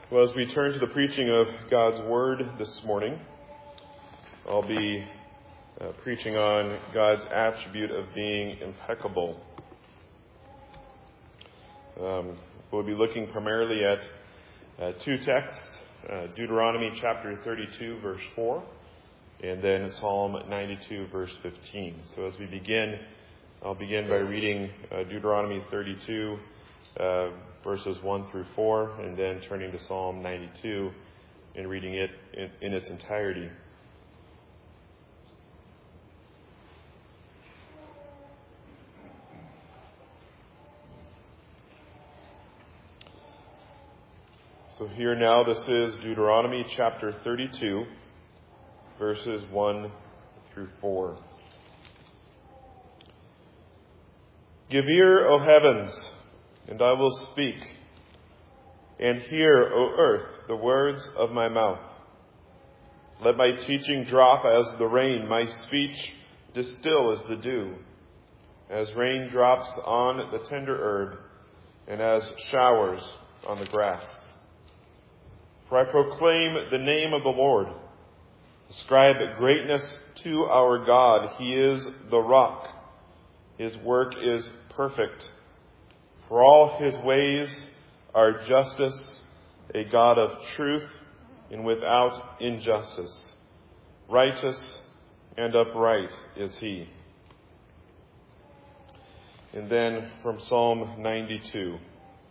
Well, as we turn to the preaching of God's Word this morning, I'll be preaching on God's attribute of being impeccable. We'll be looking primarily at two texts, Deuteronomy chapter 32, verse 4, and then Psalm 92, verse 15. So as we begin, I'll begin by reading Deuteronomy 32, verses 1 through 4, and then turning to Psalm 92 and reading it in its entirety. So here now, this is Deuteronomy chapter 32, verses 1 through 4. Give ear, O heavens, and I will speak, and hear, O earth, the words of my mouth. Let my teaching drop as the rain, my speech distill as the dew, as rain drops on the tender herb, and as showers on the grass. For I proclaim the name of the Lord. Ascribe greatness to our God. He is the rock. His work is perfect. For all his ways are justice, a God of truth and without injustice. Righteous and upright is he. And then from Psalm 92.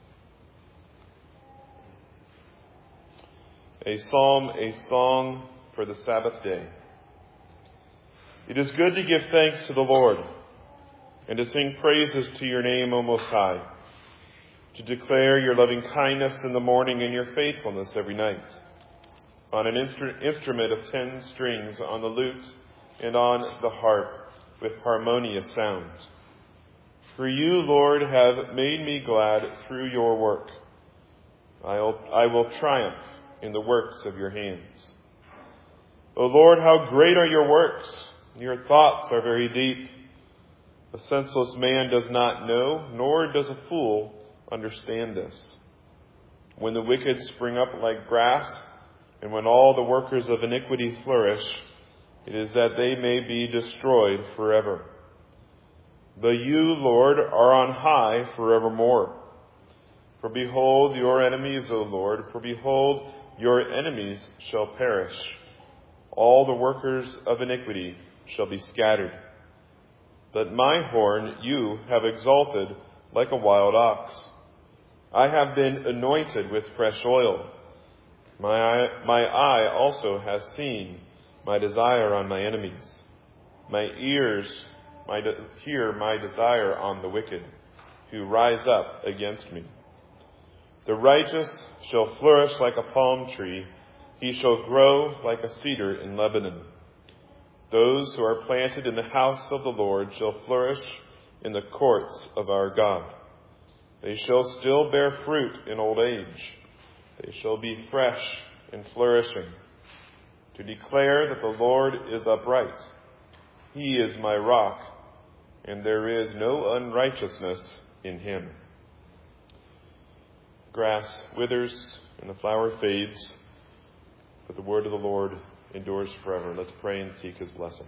A psalm, a song for the Sabbath day. It is good to give thanks to the Lord and to sing praises to your name, O Most High, to declare your loving kindness in the morning and your faithfulness every night, on an instrument of 10 strings, on the lute and on the harp with harmonious sound. For you, Lord, have made me glad through your work. I will triumph in the works of your hands. O Lord, how great are your works! Your thoughts are very deep. A senseless man does not know, nor does a fool understand this. When the wicked spring up like grass, and when all the workers of iniquity flourish, it is that they may be destroyed forever. But you, Lord, are on high forevermore. For behold your enemies, O Lord, for behold your enemies shall perish. All the workers of iniquity shall be scattered. But my horn you have exalted like a wild ox. I have been anointed with fresh oil. My eye also has seen my desire on my enemies. My ears hear my desire on the wicked, who rise up against me. The righteous shall flourish like a palm tree. He shall grow like a cedar in Lebanon. Those who are planted in the house of the Lord shall flourish in the courts of our God. They shall still bear fruit in old age. They shall be fresh and flourishing, to declare that the Lord is upright. He is my rock, and there is no unrighteousness in him. Grass withers and the flower fades, but the word of the Lord endures forever. Let's pray and seek his blessing.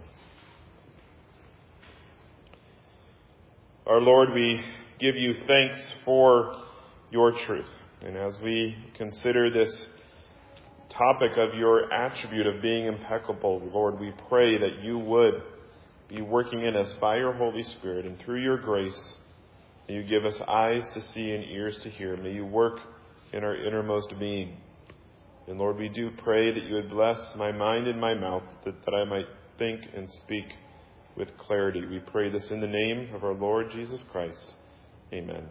Our Lord, we give you thanks for your truth. And as we consider this topic of your attribute of being impeccable, Lord, we pray that you would be working in us by your Holy Spirit, and through your grace, may you give us eyes to see and ears to hear. May you work in our innermost being. And Lord, we do pray that you would bless my mind and my mouth, that I might think and speak with clarity. We pray this in the name of our Lord Jesus Christ. Amen.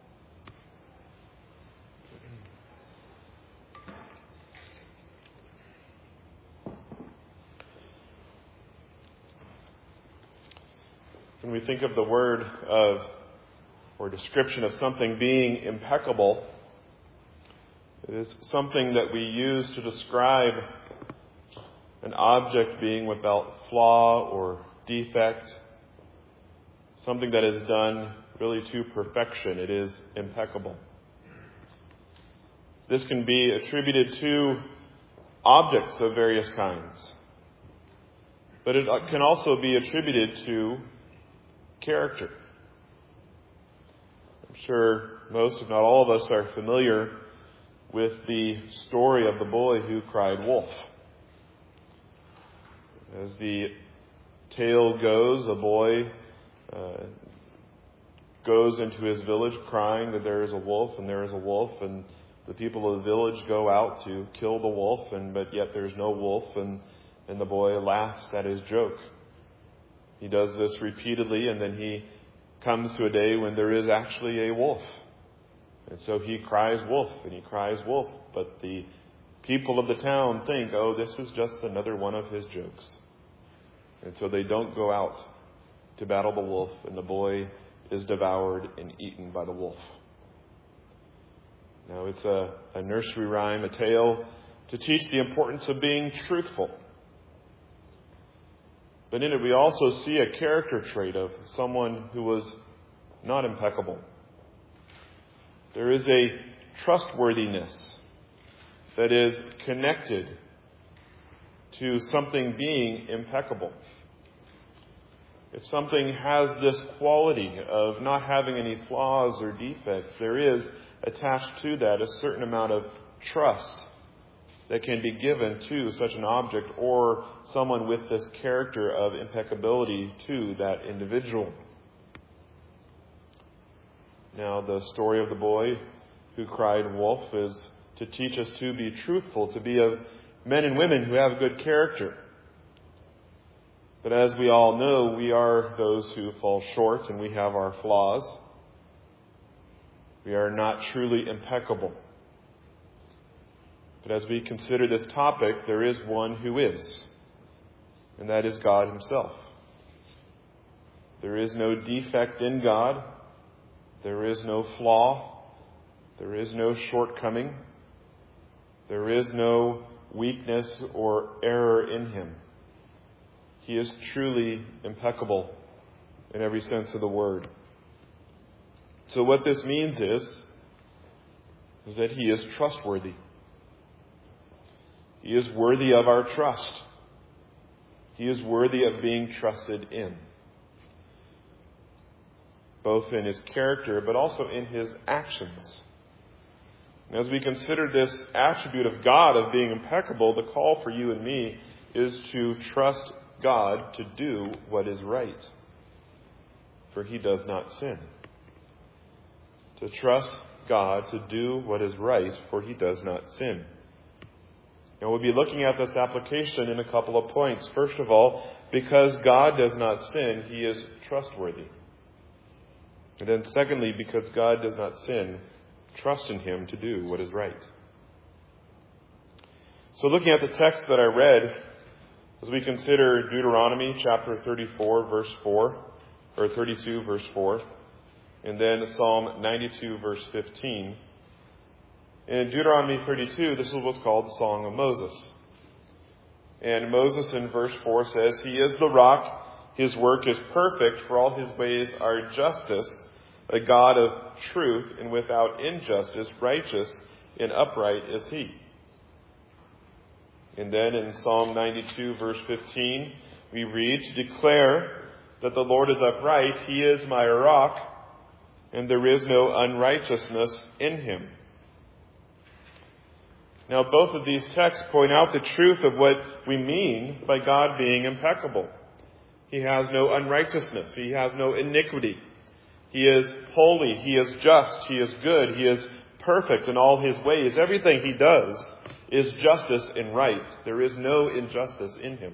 When we think of the word of, or description of something being impeccable, it is something that we use to describe an object being without flaw or defect, something that is done really to perfection. It is impeccable. This can be attributed to objects of various kinds. But it can also be attributed to character. I'm sure most, if not all of us, are familiar with the story of the boy who cried wolf. As the tale goes, a boy goes into his village crying that there is a wolf and there is a wolf, and the people of the village go out to kill the wolf, but yet there's no wolf, and the boy laughs at his joke. He does this repeatedly, and then he comes to a day when there is actually a wolf. And so he cries wolf, and he cries wolf, but the people of the town think, oh, this is just another one of his jokes. And so they don't go out to battle the wolf, and the boy is devoured and eaten by the wolf. Now, it's a nursery rhyme, a tale to teach the importance of being truthful. But in it, we also see a character trait of someone who was not impeccable. There is a trustworthiness that is connected to something being impeccable. If something has this quality of not having any flaws or defects, there is attached to that a certain amount of trust that can be given to such an object or someone with this character of impeccability to that individual. Now, the story of the boy who cried wolf is to teach us to be truthful, to be of men and women who have good character. But as we all know, we are those who fall short and we have our flaws. We are not truly impeccable. But as we consider this topic, there is one who is, and that is God Himself. There is no defect in God. There is no flaw. There is no shortcoming. There is no weakness or error in Him. He is truly impeccable in every sense of the word. So what this means is that He is trustworthy. He is worthy of our trust. He is worthy of being trusted in, both in His character, but also in His actions. And as we consider this attribute of God of being impeccable, the call for you and me is to trust God to do what is right, for He does not sin. To trust God to do what is right, for He does not sin. And we'll be looking at this application in a couple of points. First of all, because God does not sin, He is trustworthy. And then secondly, because God does not sin, trust in Him to do what is right. So looking at the text that I read, as we consider Deuteronomy chapter 34, verse 4, or 32, verse 4, and then Psalm 92, verse 15. In Deuteronomy 32, this is what's called the Song of Moses. And Moses in verse 4 says, He is the rock, His work is perfect, for all His ways are justice, a God of truth, and without injustice, righteous and upright is He. And then in Psalm 92, verse 15, we read, to declare that the Lord is upright, He is my rock, and there is no unrighteousness in Him. Now, both of these texts point out the truth of what we mean by God being impeccable. He has no unrighteousness. He has no iniquity. He is holy. He is just. He is good. He is perfect in all His ways. Everything He does is justice and right. There is no injustice in Him.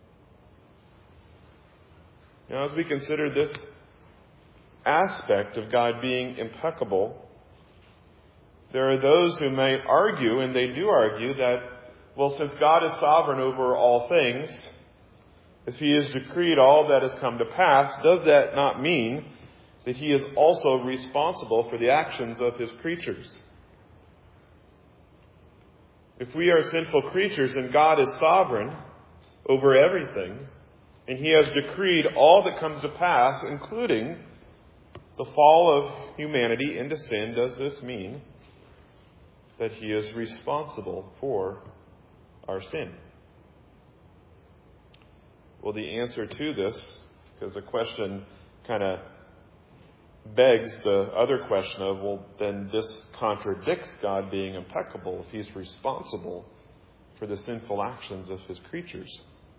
Now, as we consider this aspect of God being impeccable, there are those who may argue, and they do argue, that, well, since God is sovereign over all things, if He has decreed all that has come to pass, does that not mean that He is also responsible for the actions of His creatures? If we are sinful creatures and God is sovereign over everything, and He has decreed all that comes to pass, including the fall of humanity into sin, does this mean that he is responsible for our sin? Well, the answer to this, because the question kind of begs the other question of, well, then this contradicts God being impeccable if he's responsible for the sinful actions of his creatures.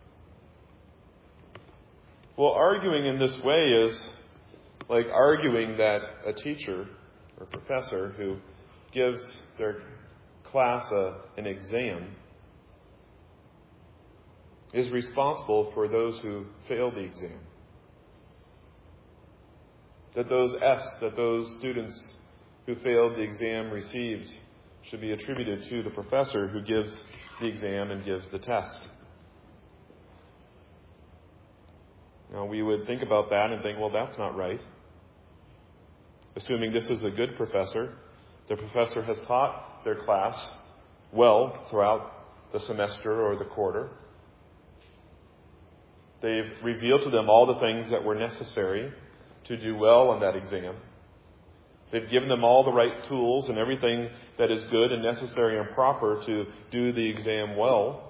Well, arguing in this way is like arguing that a teacher or professor who gives their class an exam is responsible for those who fail the exam. That those F's that those students who failed the exam received should be attributed to the professor who gives the exam and gives the test. Now, we would think about that and think, well, that's not right. Assuming this is a good professor, the professor has taught their class well throughout the semester or the quarter. They've revealed to them all the things that were necessary to do well on that exam. They've given them all the right tools and everything that is good and necessary and proper to do the exam well.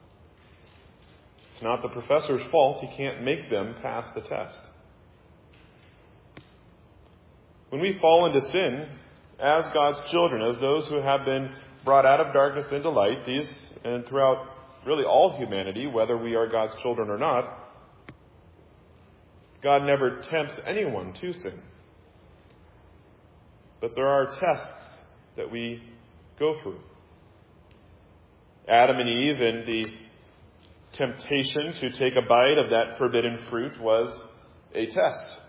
It's not the professor's fault. He can't make them pass the test. When we fall into sin, as God's children, as those who have been brought out of darkness into light, these and throughout really all humanity, whether we are God's children or not, God never tempts anyone to sin. But there are tests that we go through. Adam and Eve, in the temptation to take a bite of that forbidden fruit, was a test.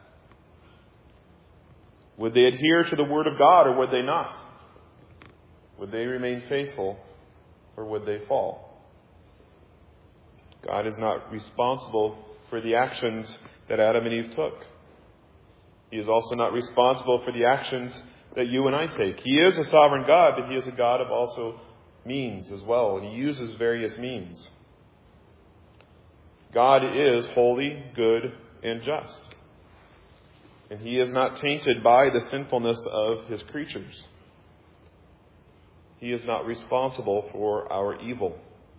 Would they adhere to the Word of God or would they not? Would they remain faithful or would they fall? God is not responsible for the actions that Adam and Eve took. He is also not responsible for the actions that you and I take. He is a sovereign God, but he is a God of also means as well, and he uses various means. God is holy, good, and just. And he is not tainted by the sinfulness of his creatures. He is not responsible for our evil.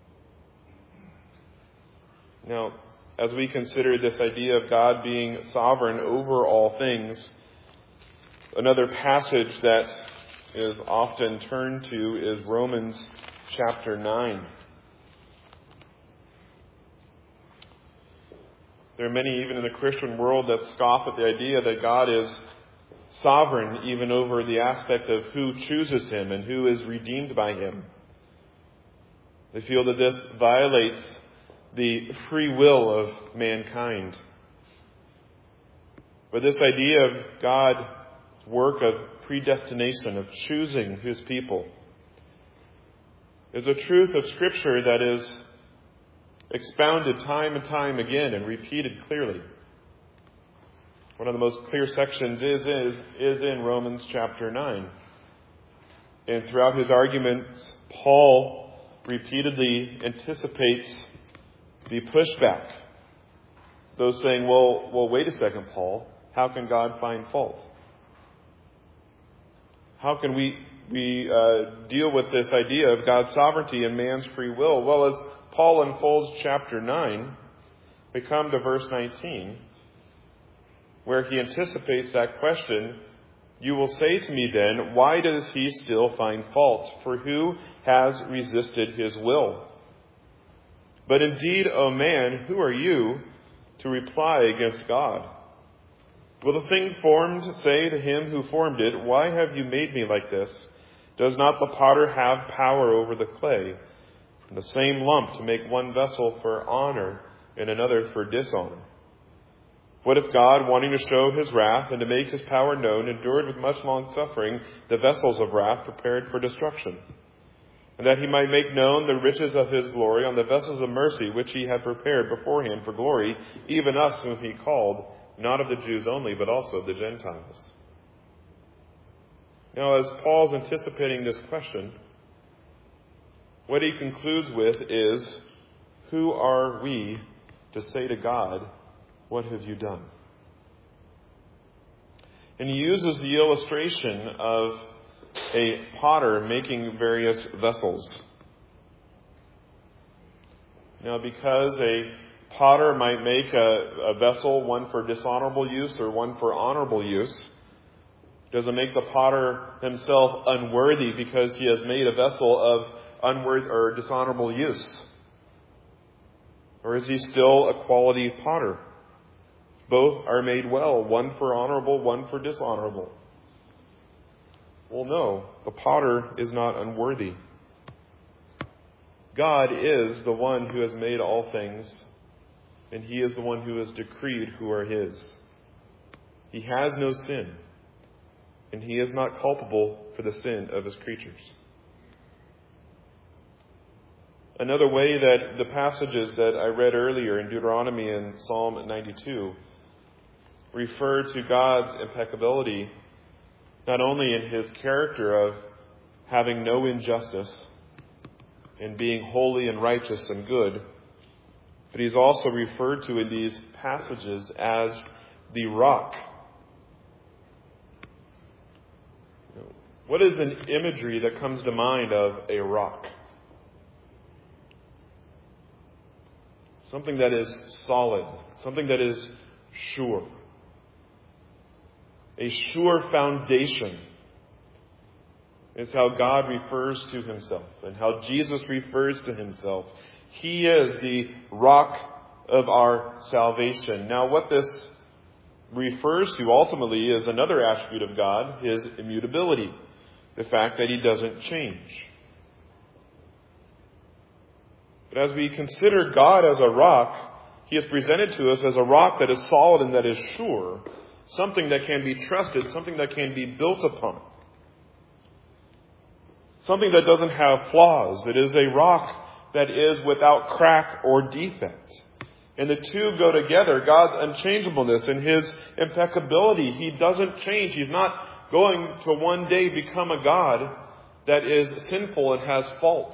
Now, as we consider this idea of God being sovereign over all things, another passage that is often turned to is Romans chapter 9. There are many, even in the Christian world, that scoff at the idea that God is sovereign even over the aspect of who chooses him and who is redeemed by him. They feel that this violates the free will of mankind. But this idea of God's work of predestination, of choosing his people, is a truth of Scripture that is expounded time and time again and repeated clearly. One of the most clear sections is in Romans chapter 9. And throughout his arguments, Paul repeatedly anticipates the pushback. Those saying, well, wait a second, Paul. How can God find fault? How can we deal with this idea of God's sovereignty and man's free will? Well, as Paul unfolds chapter 9, we come to verse 19, where he anticipates that question. You will say to me then, why does he still find fault? For who has resisted his will? But indeed, O man, who are you to reply against God? Will the thing formed say to him who formed it, why have you made me like this? Does not the potter have power over the clay, from the same lump to make one vessel for honor and another for dishonor? What if God, wanting to show his wrath and to make his power known, endured with much long suffering the vessels of wrath prepared for destruction, and that he might make known the riches of his glory on the vessels of mercy which he had prepared beforehand for glory, even us whom he called, not of the Jews only, but also of the Gentiles? Now, as Paul's anticipating this question, what he concludes with is, who are we to say to God, what have you done? And he uses the illustration of a potter making various vessels. Now, because a potter might make a vessel, one for dishonorable use or one for honorable use, doesn't make the potter himself unworthy because he has made a vessel of unworthy or dishonorable use. Or is he still a quality potter? Both are made well, one for honorable, one for dishonorable. Well, no, the potter is not unworthy. God is the one who has made all things, and he is the one who has decreed who are his. He has no sin, and he is not culpable for the sin of his creatures. Another way that the passages that I read earlier in Deuteronomy and Psalm 92 refer to God's impeccability, not only in his character of having no injustice and being holy and righteous and good, but he's also referred to in these passages as the rock. What is an imagery that comes to mind of a rock? Something that is solid, something that is sure. A sure foundation is how God refers to himself and how Jesus refers to himself. He is the rock of our salvation. Now, what this refers to ultimately is another attribute of God, his immutability, the fact that he doesn't change. But as we consider God as a rock, he is presented to us as a rock that is solid and that is sure, something that can be trusted, something that can be built upon, something that doesn't have flaws. It is a rock that is without crack or defect. And the two go together, God's unchangeableness and his impeccability. He doesn't change. He's not going to one day become a God that is sinful and has faults.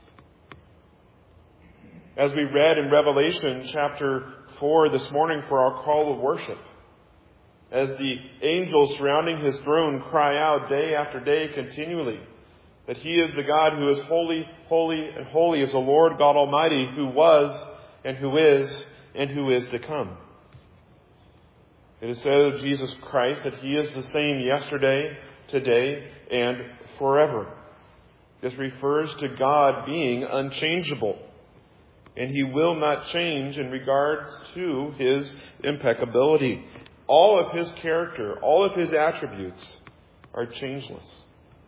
As we read in Revelation chapter 4 this morning for our call of worship, as the angels surrounding his throne cry out day after day continually that he is the God who is holy, holy, and holy is the Lord God Almighty, who was and who is to come. It is said of Jesus Christ that he is the same yesterday, today, and forever. This refers to God being unchangeable. And he will not change in regards to his impeccability. All of his character, all of his attributes are changeless.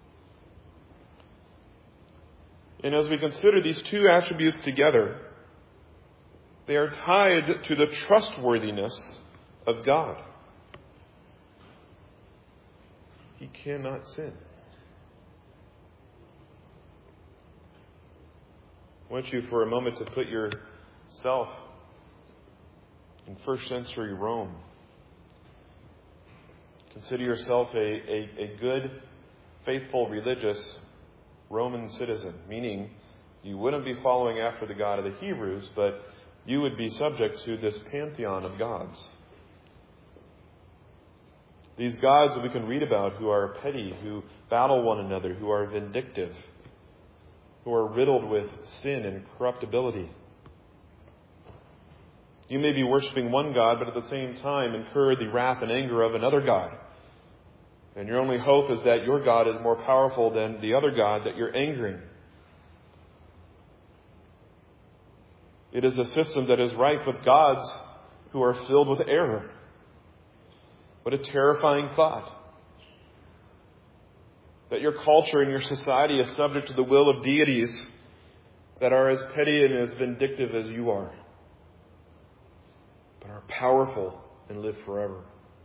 And as we consider these two attributes together, they are tied to the trustworthiness of God. He cannot sin. I want you for a moment to put yourself in first century Rome. Consider yourself a good, faithful, religious Roman citizen, meaning you wouldn't be following after the God of the Hebrews, but you would be subject to this pantheon of gods. These gods that we can read about who are petty, who battle one another, who are vindictive, who are riddled with sin and corruptibility. You may be worshiping one God, but at the same time incur the wrath and anger of another God. And your only hope is that your God is more powerful than the other God that you're angering. It is a system that is rife with gods who are filled with error. What a terrifying thought. That your culture and your society is subject to the will of deities that are as petty and as vindictive as you are, but are powerful and live forever.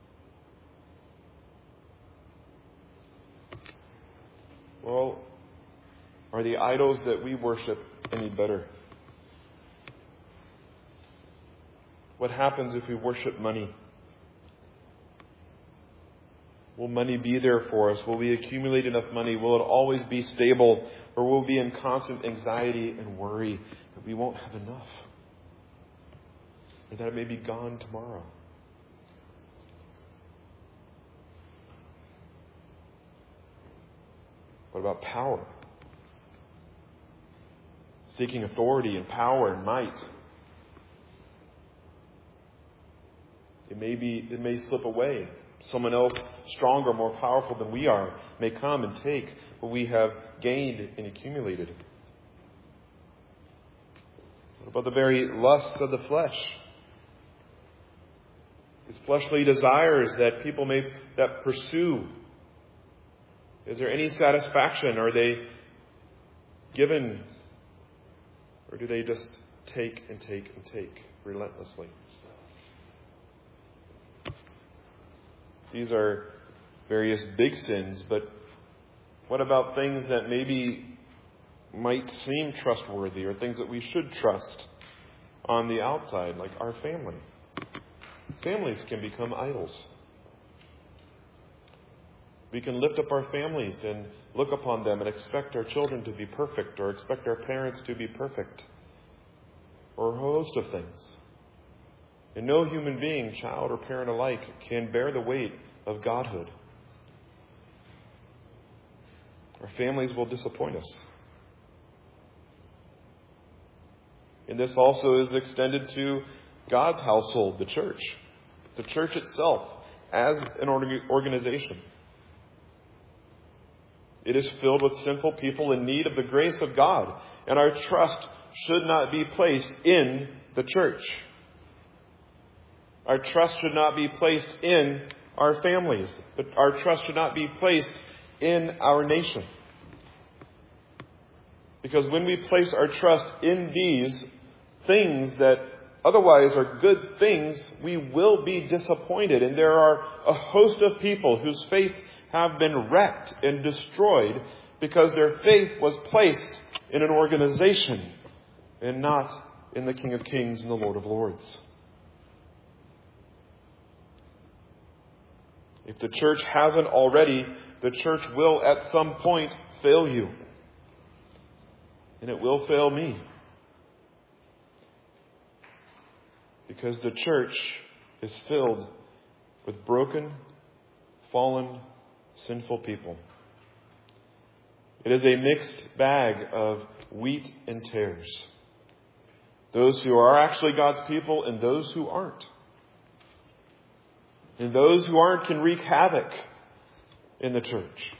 Well, are the idols that we worship any better? What happens if we worship money? Will money be there for us? Will we accumulate enough money? Will it always be stable? Or will we be in constant anxiety and worry that we won't have enough? Or that it may be gone tomorrow? What about power? Seeking authority and power and might. It may slip away. Someone else stronger, more powerful than we are may come and take what we have gained and accumulated. What about the very lusts of the flesh? These fleshly desires that people that pursue. Is there any satisfaction? Are they given? Or do they just take and take and take relentlessly? These are various big sins, but what about things that maybe might seem trustworthy or things that we should trust on the outside, like our family? Families can become idols. We can lift up our families and look upon them and expect our children to be perfect or expect our parents to be perfect or a host of things. And no human being, child or parent alike, can bear the weight of godhood. Our families will disappoint us. And this also is extended to God's household, the church itself, as an organization. It is filled with sinful people in need of the grace of God, and our trust should not be placed in the church. Our trust should not be placed in our families, but our trust should not be placed in our nation. Because when we place our trust in these things that otherwise are good things, we will be disappointed. And there are a host of people whose faith have been wrecked and destroyed because their faith was placed in an organization and not in the King of Kings and the Lord of Lords. If the church hasn't already, the church will at some point fail you. And it will fail me. Because the church is filled with broken, fallen, sinful people. It is a mixed bag of wheat and tares. Those who are actually God's people and those who aren't. And those who aren't can wreak havoc in the church.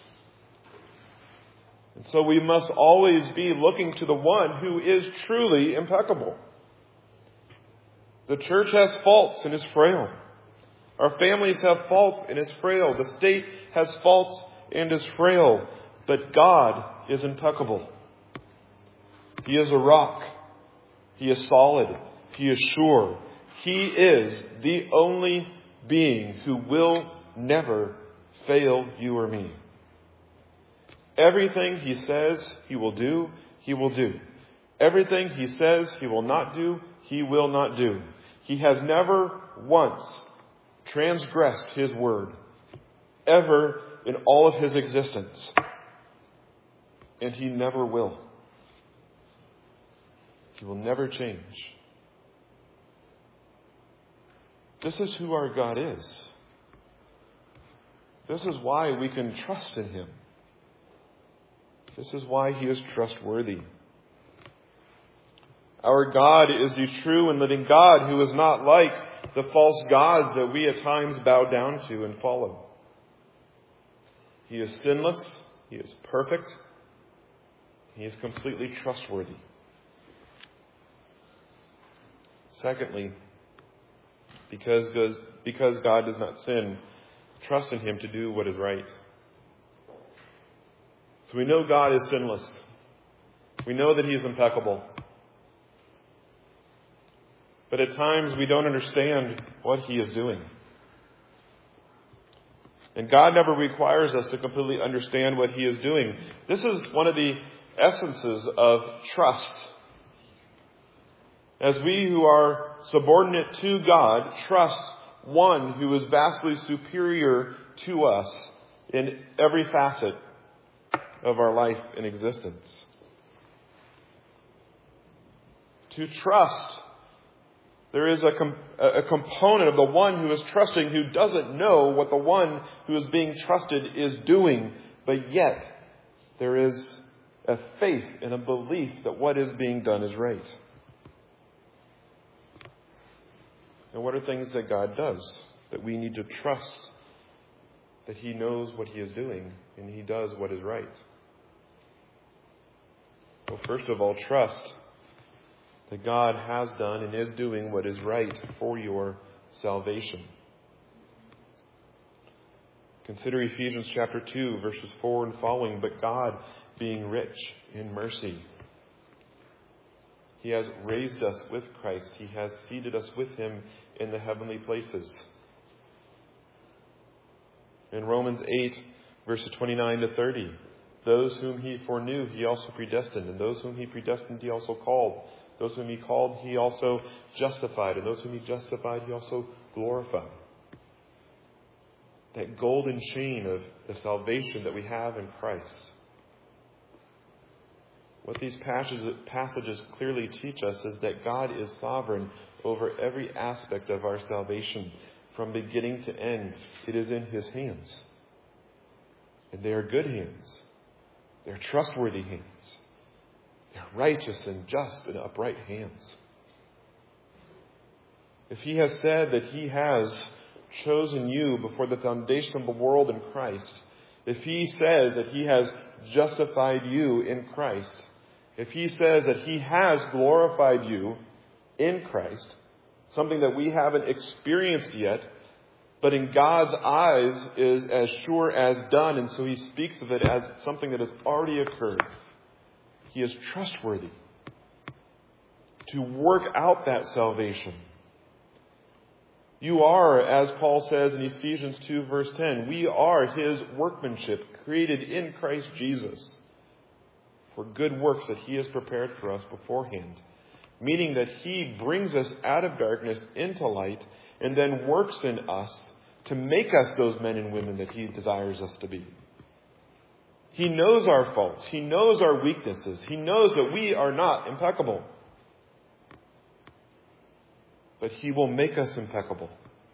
And so we must always be looking to the one who is truly impeccable. The church has faults and is frail. Our families have faults and is frail. The state has faults and is frail. But God is impeccable. He is a rock. He is solid. He is sure. He is the only being who will never fail you or me. Everything He says He will do, He will do. Everything He says He will not do, He will not do. He has never once transgressed His word, ever in all of His existence. And He never will. He will never change. This is who our God is. This is why we can trust in Him. This is why He is trustworthy. Our God is the true and living God who is not like the false gods that we at times bow down to and follow. He is sinless. He is perfect. He is completely trustworthy. Secondly, because God does not sin, trust in Him to do what is right. So we know God is sinless. We know that He is impeccable. But at times we don't understand what He is doing. And God never requires us to completely understand what He is doing. This is one of the essences of trust. As we who are subordinate to God trust one who is vastly superior to us in every facet of our life and existence. To trust, there is a component of the one who is trusting who doesn't know what the one who is being trusted is doing, but yet There is a faith and a belief that what is being done is right. And what are things that God does that we need to trust that He knows what He is doing and He does what is right? Well, first of all, trust that God has done and is doing what is right for your salvation. Consider Ephesians chapter 2, verses 4 and following. But God, being rich in mercy, He has raised us with Christ. He has seated us with Him in the heavenly places. In Romans 8, verses 29 to 30, those whom He foreknew, He also predestined. And those whom He predestined, He also called. Those whom He called, He also justified. And those whom He justified, He also glorified. That golden chain of the salvation that we have in Christ. What these passages clearly teach us is that God is sovereign over every aspect of our salvation. From beginning to end, it is in His hands. And they are good hands. They're trustworthy hands. They're righteous and just and upright hands. If He has said that He has chosen you before the foundation of the world in Christ, if He says that He has justified you in Christ, if He says that He has glorified you in Christ, something that we haven't experienced yet, but in God's eyes is as sure as done, and so He speaks of it as something that has already occurred. He is trustworthy to work out that salvation. You are, as Paul says in Ephesians 2, verse 10, we are His workmanship, created in Christ Jesus for good works that He has prepared for us beforehand. Meaning that He brings us out of darkness into light and then works in us to make us those men and women that He desires us to be. He knows our faults. He knows our weaknesses. He knows that we are not impeccable. But He will make us impeccable.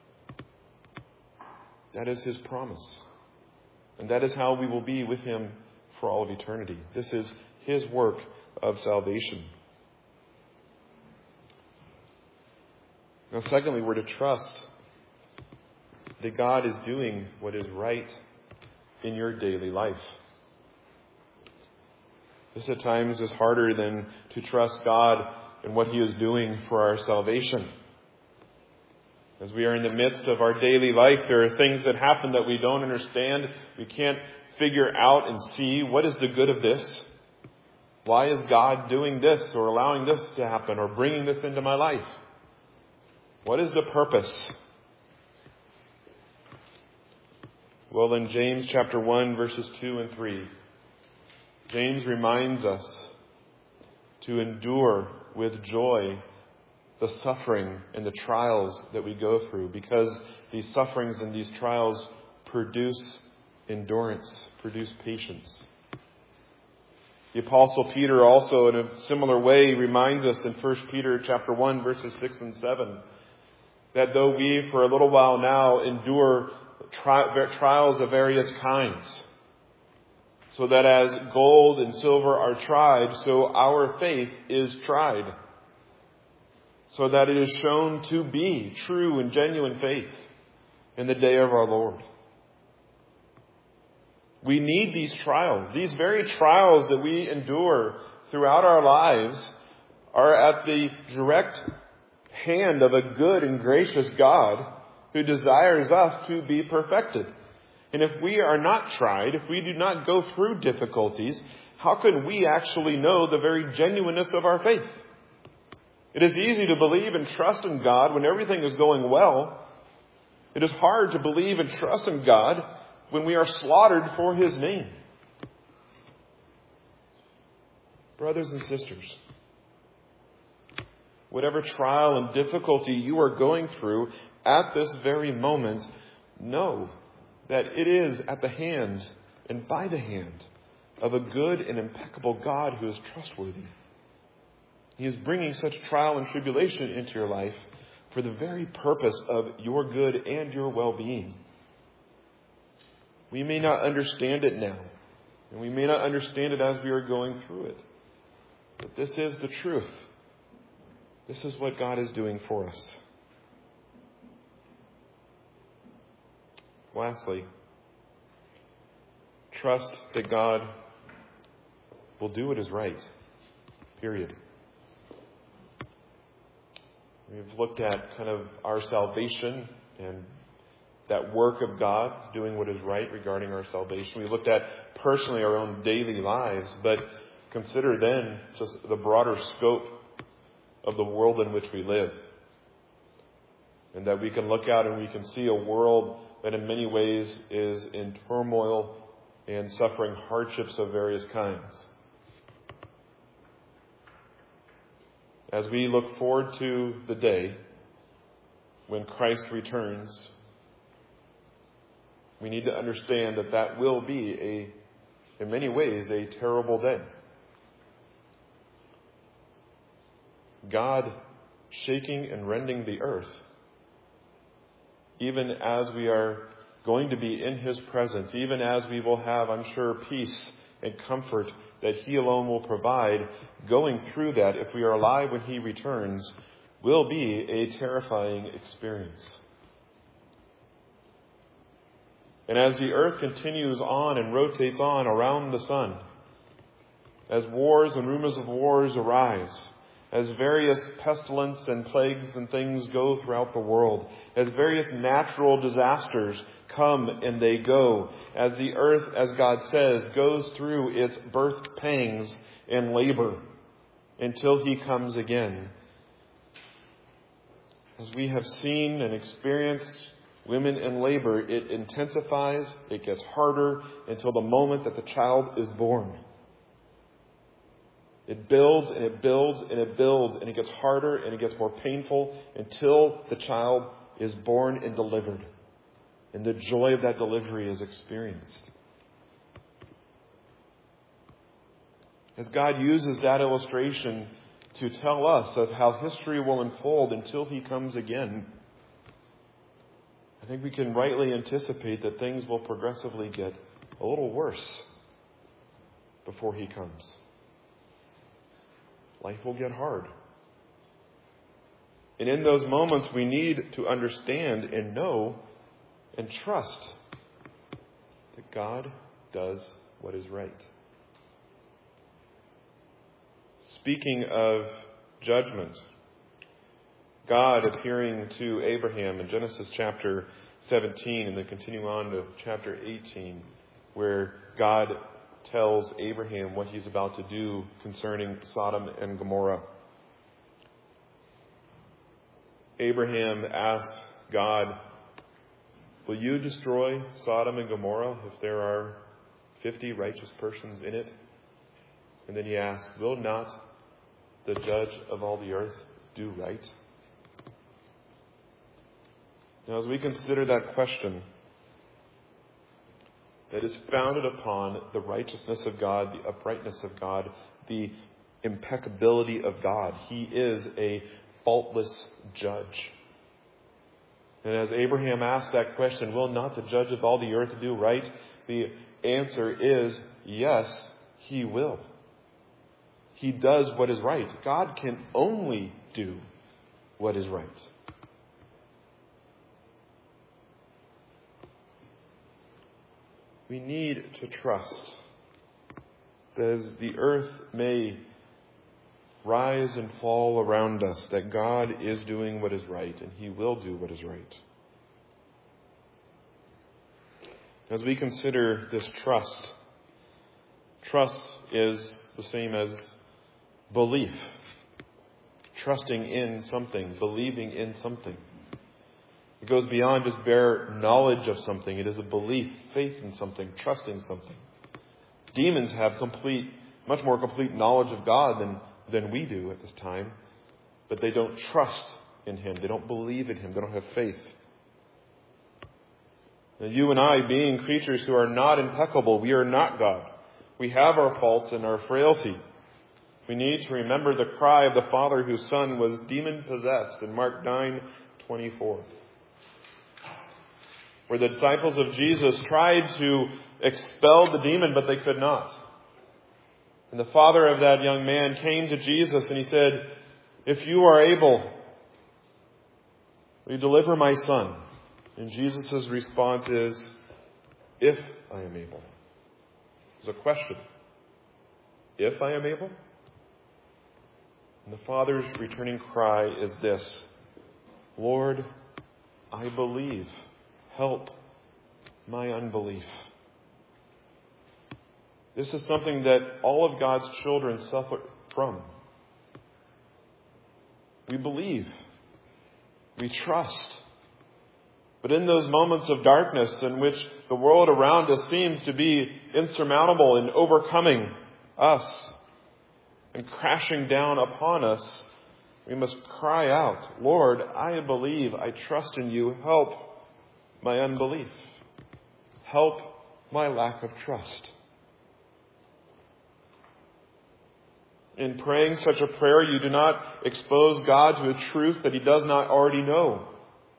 That is His promise. And that is how we will be with Him for all of eternity. This is His work of salvation. Now, secondly, we're to trust that God is doing what is right in your daily life. This at times is harder than to trust God in what He is doing for our salvation. As we are in the midst of our daily life, there are things that happen that we don't understand. We can't figure out and see what is the good of this. Why is God doing this or allowing this to happen or bringing this into my life? What is the purpose? Well, in James chapter 1, verses 2 and 3, James reminds us to endure with joy the suffering and the trials that we go through, because these sufferings and these trials produce endurance, produce patience. The Apostle Peter also, in a similar way, reminds us in 1 Peter chapter 1, verses 6 and 7, that though we for a little while now endure trials of various kinds, so that as gold and silver are tried, so our faith is tried, so that it is shown to be true and genuine faith in the day of our Lord. We need these trials. These very trials that we endure throughout our lives are at the direct hand of a good and gracious God who desires us to be perfected. And if we are not tried, if we do not go through difficulties, how can we actually know the very genuineness of our faith? It is easy to believe and trust in God when everything is going well. It is hard to believe and trust in God when we are slaughtered for His name. Brothers and sisters, whatever trial and difficulty you are going through at this very moment, know that it is at the hand and by the hand of a good and impeccable God who is trustworthy. He is bringing such trial and tribulation into your life for the very purpose of your good and your well-being. We may not understand it now, And we may not understand it as we are going through it. But this is the truth. This is what God is doing for us. Lastly, trust that God will do what is right. Period. We've looked at kind of our salvation and that work of God doing what is right regarding our salvation. We looked at personally our own daily lives, but consider then just the broader scope of the world in which we live. And that we can look out and we can see a world that in many ways is in turmoil and suffering hardships of various kinds. As we look forward to the day when Christ returns, we need to understand that that will be in many ways, a terrible day. God shaking and rending the earth, even as we are going to be in His presence, even as we will have, I'm sure, peace and comfort that He alone will provide, going through that, if we are alive when He returns, will be a terrifying experience. And as the earth continues on and rotates on around the sun, as wars and rumors of wars arise, as various pestilence and plagues and things go throughout the world, as various natural disasters come and they go, as the earth, as God says, goes through its birth pangs and labor until He comes again. As we have seen and experienced women in labor, it intensifies, it gets harder until the moment that the child is born. It builds and it builds and it builds, and it gets harder and it gets more painful until the child is born and delivered. And the joy of that delivery is experienced. As God uses that illustration to tell us of how history will unfold until He comes again, I think we can rightly anticipate that things will progressively get a little worse before He comes. Life will get hard. And in those moments, we need to understand and know and trust that God does what is right. Speaking of judgment, God appearing to Abraham in Genesis chapter 17 and then continue on to chapter 18, where God tells Abraham what He's about to do concerning Sodom and Gomorrah. Abraham asks God, will you destroy Sodom and Gomorrah if there are 50 righteous persons in it? And then he asks, will not the judge of all the earth do right? Now, as we consider that question that is founded upon the righteousness of God, the uprightness of God, the impeccability of God, He is a faultless judge. And as Abraham asked that question, will not the judge of all the earth do right? The answer is yes, He will. He does what is right. God can only do what is right. We need to trust that as the earth may rise and fall around us, that God is doing what is right, and He will do what is right. As we consider this trust is the same as belief. Trusting in something, believing in something. It goes beyond just bare knowledge of something. It is a belief, faith in something, trusting something. Demons have much more complete knowledge of God than we do at this time, but they don't trust in Him. They don't believe in Him. They don't have faith. Now, you and I, being creatures who are not impeccable, we are not God. We have our faults and our frailty. We need to remember the cry of the father whose son was demon-possessed in Mark 9:24. Where the disciples of Jesus tried to expelled the demon, but they could not. And the father of that young man came to Jesus and he said, "If you are able, will you deliver my son?" And Jesus' response is, "If I am able." It's a question. If I am able? And the father's returning cry is this: "Lord, I believe. Help my unbelief." This is something that all of God's children suffer from. We believe. We trust. But in those moments of darkness in which the world around us seems to be insurmountable and overcoming us and crashing down upon us, we must cry out, "Lord, I believe, I trust in you. Help my unbelief. Help my lack of trust." In praying such a prayer, you do not expose God to a truth that he does not already know.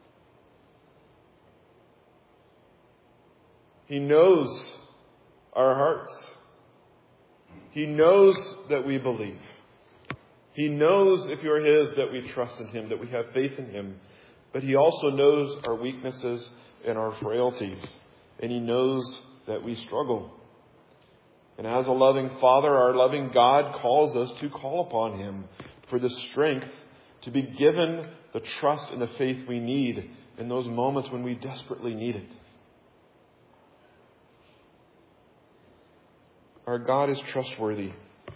He knows our hearts. He knows that we believe. He knows, if you're his, that we trust in him, that we have faith in him. But he also knows our weaknesses and our frailties. And he knows that we struggle. And as a loving Father, our loving God calls us to call upon him for the strength to be given the trust and the faith we need in those moments when we desperately need it. Our God is trustworthy.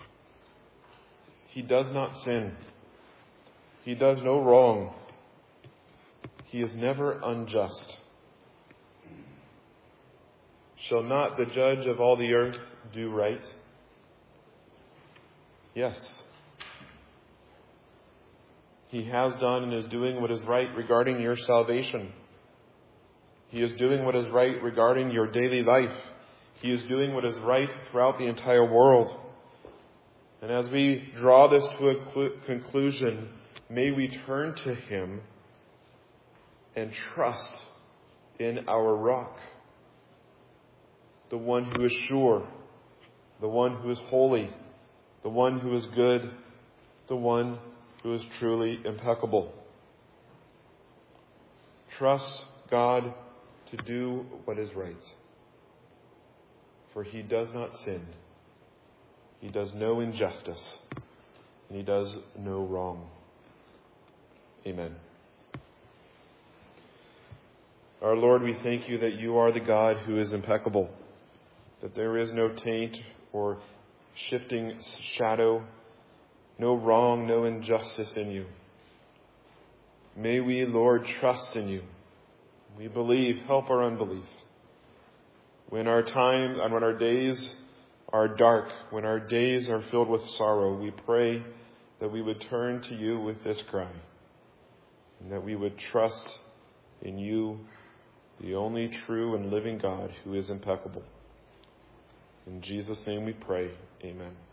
He does not sin. He does no wrong. He is never unjust. Shall not the judge of all the earth do right? Yes. He has done and is doing what is right regarding your salvation. He is doing what is right regarding your daily life. He is doing what is right throughout the entire world. And as we draw this to a conclusion, may we turn to him and trust in our rock, the one who is sure, the one who is holy, the one who is good, the one who is truly impeccable. Trust God to do what is right, for he does not sin. He does no injustice, and he does no wrong. Amen. Our Lord, we thank you that you are the God who is impeccable, that there is no taint or shifting shadow, no wrong, no injustice in you. May we, Lord, trust in you. We believe. Help our unbelief. When our time and when our days are dark, when our days are filled with sorrow, we pray that we would turn to you with this cry, and that we would trust in you, the only true and living God who is impeccable. In Jesus' name we pray. Amen.